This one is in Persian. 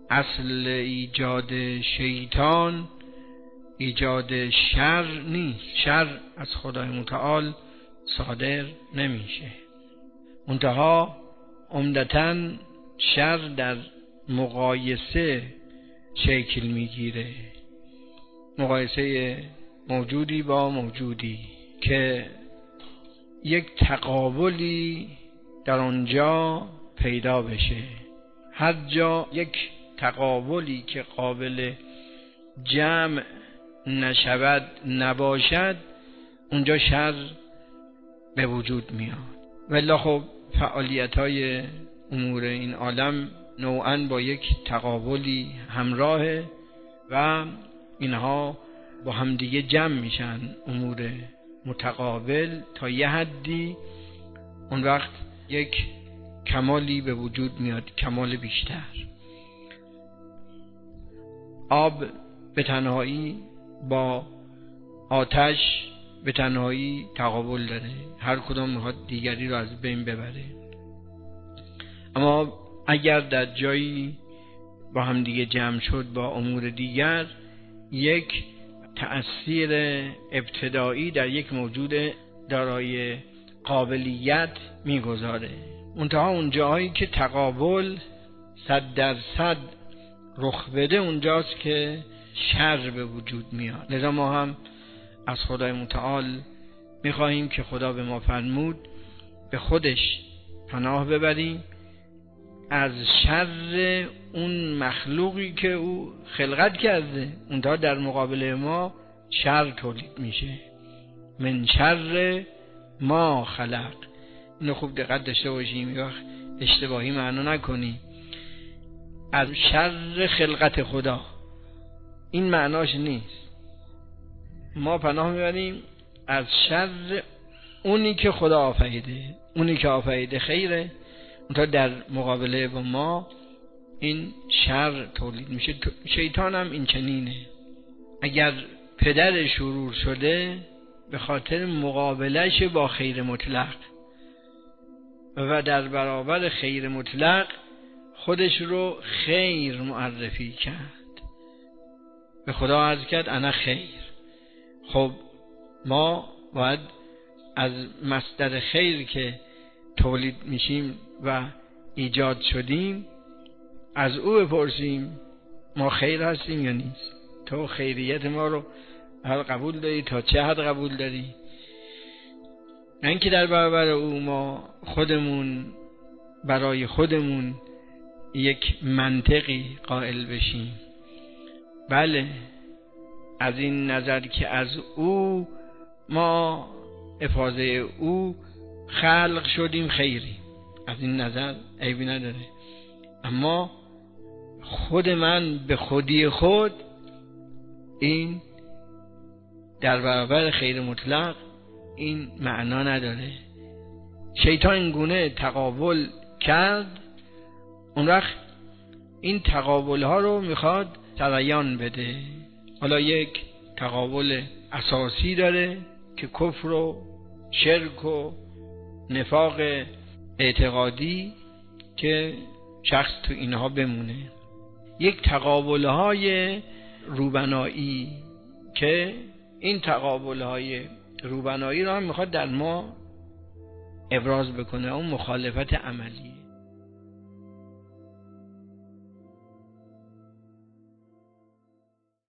اصل ایجاد شیطان ایجاد شر نیست. شر از خدای متعال صادر نمیشه. منتها عمدتاً شر در مقایسه شکل میگیره، مقایسه موجودی با موجودی که یک تقابلی در آنجا پیدا بشه. هر جا یک تقابلی که قابل جمع نشود نباشد، اونجا شر به وجود میاد. ولی خب فعالیت‌های امور این عالم نوعاً با یک تقابلی همراهه و اینها با همدیگه جمع میشن. امور متقابل تا یه حدی اون وقت یک کمالی به وجود میاد، کمال بیشتر. آب به تنهایی با آتش به تنهایی تقابل داره، هر کدام میخواد دیگری رو از بین ببره. اما اگر در جایی با هم دیگه جمع شد با امور دیگر، یک تأثیر ابتدایی در یک موجود دارای قابلیت میگذاره. منتها اون جایی که تقابل 100% رخ بده، اونجاست که شر به وجود میاد. لذا ما هم از خدای متعال میخواهیم که خدا به ما فرمود به خودش پناه ببریم از شر اون مخلوقی که او خلقت کرده. اونتا در مقابل ما شر تولید میشه. من شر ما خلق. اینو خوب دقت داشته باشیم، یا اشتباهی معنا نکنیم. از شر خلقت خدا، این معناش نیست. ما پناه میبریم از شر اونی که خدا آفریده. اونی که آفریده خیره، اونتا در مقابله با ما این شر تولید میشه. شیطان هم این چنینه. اگر پدر شرور شده به خاطر مقابلش با خیر مطلق و در برابر خیر مطلق خودش رو خیر معرفی کرد، به خدا عرض کرد انا خیر. خب ما باید از مصدر خیر که تولید میشیم و ایجاد شدیم از او بپرسیم ما خیر هستیم یا نیست. تو خیریت ما رو هل قبول داری؟ تا چه حد قبول داری؟ نه اینکه در برابر او ما خودمون برای خودمون یک منطقی قائل بشیم. بله، از این نظر که از او ما افاضه او خلق شدیم خیری، از این نظر عیبی نداره. اما خود من به خودی خود، این در برابر خیر مطلق این معنا نداره. شیطان این گونه تقابل کرد، اون وقت این تقابل ها رو میخواد تبیان بده. حالا یک تقابل اساسی داره که کفر و شرک و نفاق اعتقادی که شخص تو اینها بمونه. یک تقابل های روبنایی که این تقابل های روبنایی رو هم میخواد در ما ابراز بکنه، اون مخالفت عملی.